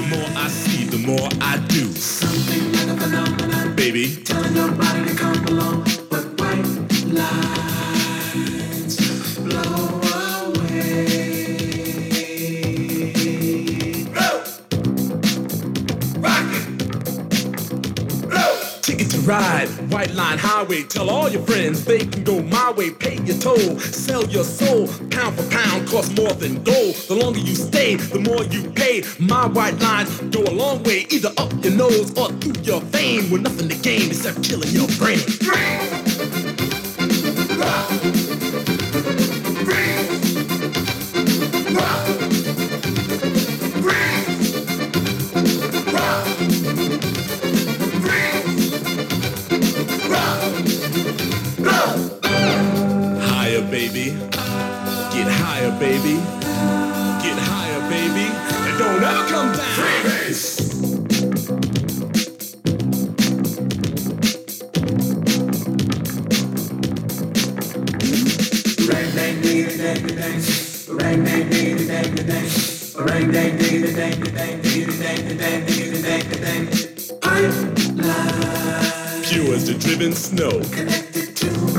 The more I see, the more I do. Something like a phenomenon, baby. Telling your body to come along, but white lines blow away. Blow! Rock it! Blow! Ticket to ride, White Line Highway. Tell all your friends they can go my way. Pay your toll, sell your soul. Pound for pound costs more than gold. The longer you stay, the more you pay. My white lines go a long way, either up your nose or through your vein. With nothing to gain except killing your brain. Rock! Rock! Higher, baby. Get higher, baby. Get higher, baby. And don't ever come down. Freebase! Ring dang ding dang dang, ring dang ding dang dang, ring dang ding dang dang dang dang dang dang. I'm live. Pure as the driven snow. Connected to